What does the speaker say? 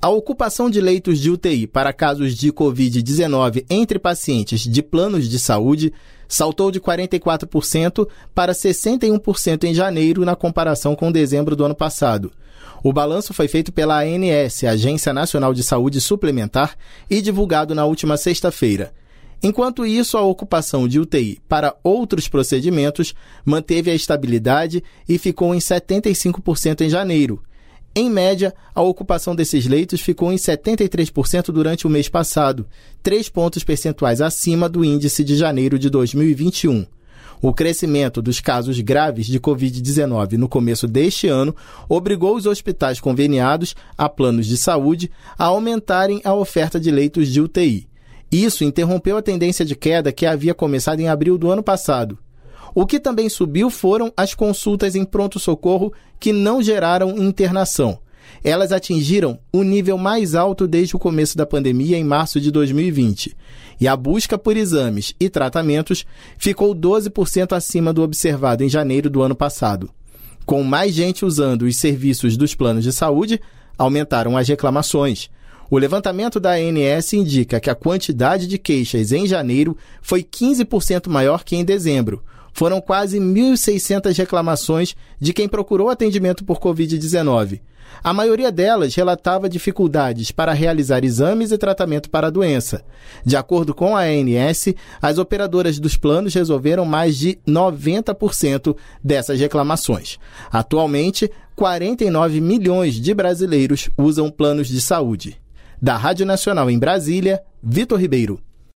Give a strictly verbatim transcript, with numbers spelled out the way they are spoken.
A ocupação de leitos de U T I para casos de covid dezenove entre pacientes de planos de saúde saltou de quarenta e quatro por cento para sessenta e um por cento em janeiro na comparação com dezembro do ano passado. O balanço foi feito pela A N S, Agência Nacional de Saúde Suplementar, e divulgado na última sexta-feira. Enquanto isso, a ocupação de U T I para outros procedimentos manteve a estabilidade e ficou em setenta e cinco por cento em janeiro. Em média, a ocupação desses leitos ficou em setenta e três por cento durante o mês passado, três pontos percentuais acima do índice de janeiro de dois mil e vinte e um. O crescimento dos casos graves de covid dezenove no começo deste ano obrigou os hospitais conveniados a planos de saúde a aumentarem a oferta de leitos de U T I. Isso interrompeu a tendência de queda que havia começado em abril do ano passado. O que também subiu foram as consultas em pronto-socorro que não geraram internação. Elas atingiram o nível mais alto desde o começo da pandemia em março de dois mil e vinte. E a busca por exames e tratamentos ficou doze por cento acima do observado em janeiro do ano passado. Com mais gente usando os serviços dos planos de saúde, aumentaram as reclamações. O levantamento da A N S indica que a quantidade de queixas em janeiro foi quinze por cento maior que em dezembro. Foram quase mil e seiscentas reclamações de quem procurou atendimento por covid dezenove. A maioria delas relatava dificuldades para realizar exames e tratamento para a doença. De acordo com a A N S, as operadoras dos planos resolveram mais de noventa por cento dessas reclamações. Atualmente, quarenta e nove milhões de brasileiros usam planos de saúde. Da Rádio Nacional em Brasília, Vitor Ribeiro.